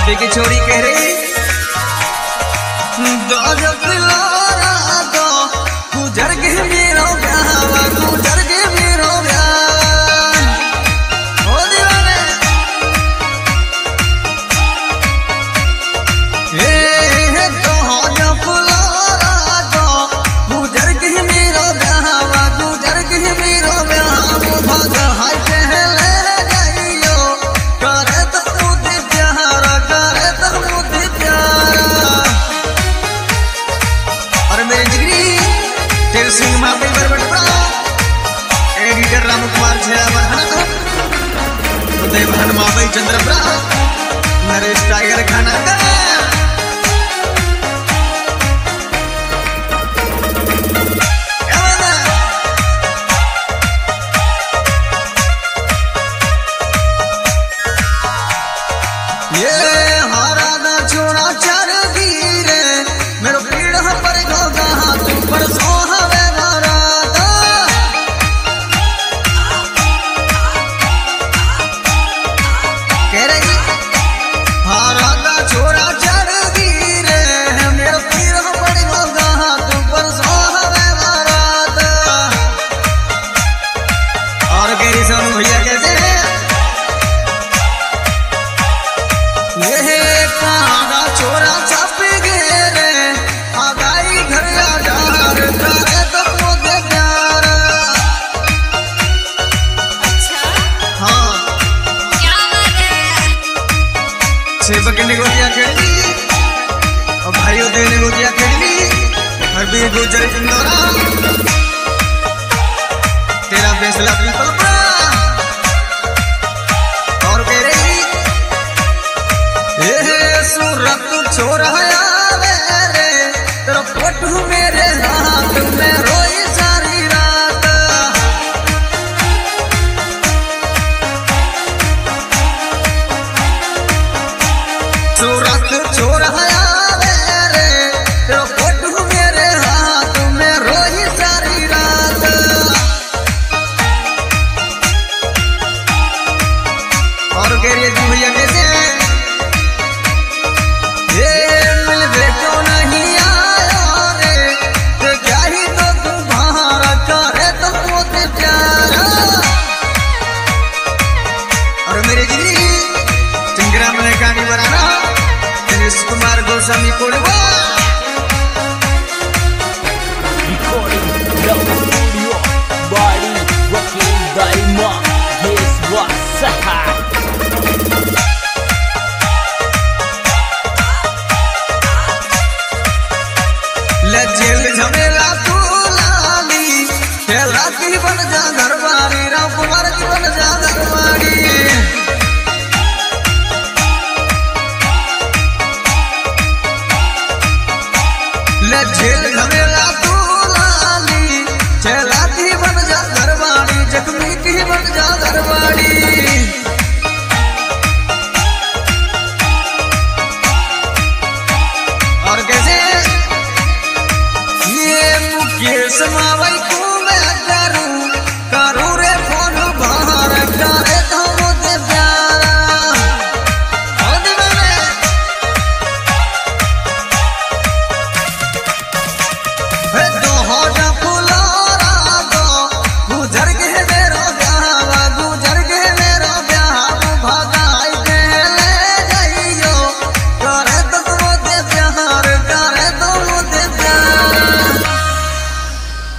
भाभी की छोड़ी कह रही गुजर के मेरो ब्याह गुजर के मेरो ब्याह हो दीवाने गुजर के मेरो ब्याह गुजर के मेरो ब्याह भाग हाय पहले गइयो करे तो मुझे प्यारा करे तो मुझे प्यारा और मेरे जिगरी तेरे सिंह मापे बरबटपा एडिटर राम कुमार छेड़ा बरहना तो देवहन मापे चंद्रप्रा नरेश टाइगर खाना का भैया कैसे ये कहां छोरा छप गए रे आगाई घर आधार करे तो मुझे प्यार अच्छा हाँ क्या बात है छह बकने को दिया खेली और भाइयों देने को दिया खेली हर भी गुजर इंदौरा तेरा फैसला बिल्कुल सूरत छोरा रे तेरा फोटो मेरे हाथ में रोई सारी रात सूरत छोरा रे तेरा फोटो मेरे हाथ में रोई सारी रात और कह रही जी भैया कैसे कुमार गोस्वामी को